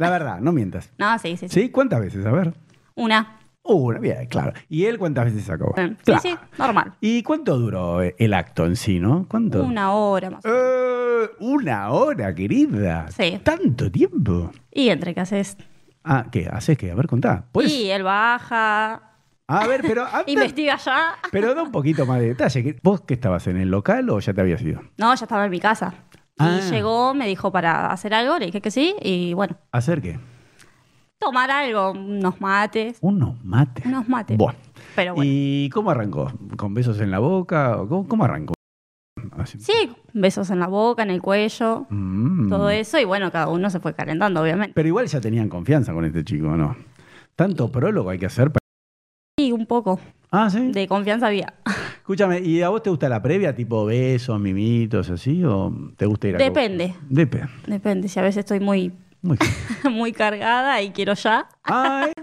La verdad, no mientas. No, sí. ¿Sí? ¿Cuántas veces? A ver. Una. Una, bien, claro. ¿Y él cuántas veces sacó? Sí, Claro. sí, normal. ¿Y cuánto duró el acto en sí, no? ¿Cuánto? 1 hora más. 1 hora, querida. Sí. ¿Tanto tiempo? Y entre que haces. Ah, ¿qué? ¿Haces qué? A ver, contá. ¿Puedes? Y él baja, A ver, pero... investiga ya. Pero da un poquito más de detalle. ¿Vos qué estabas en el local o ya te habías ido? No, ya estaba en mi casa. Ah. Y llegó, me dijo para hacer algo, le dije que sí. Y bueno, ¿Hacer qué? tomar algo, unos mates. Unos mates. Unos mates. Bueno. Pero bueno. ¿Y cómo arrancó? ¿Con besos en la boca? ¿O cómo arrancó? Así. Sí, besos en la boca, en el cuello, Mm. todo eso. Y bueno, cada uno se fue calentando, obviamente. Pero igual ya tenían confianza con este chico, ¿no? Tanto prólogo hay que hacer para... Y un poco Ah, ¿sí? de confianza había. Escúchame, ¿y a vos te gusta la previa, tipo besos, mimitos, así? ¿O te gusta ir a... Depende. Depende. Depende, si a veces estoy muy, Muy... muy cargada y quiero ya. Ah,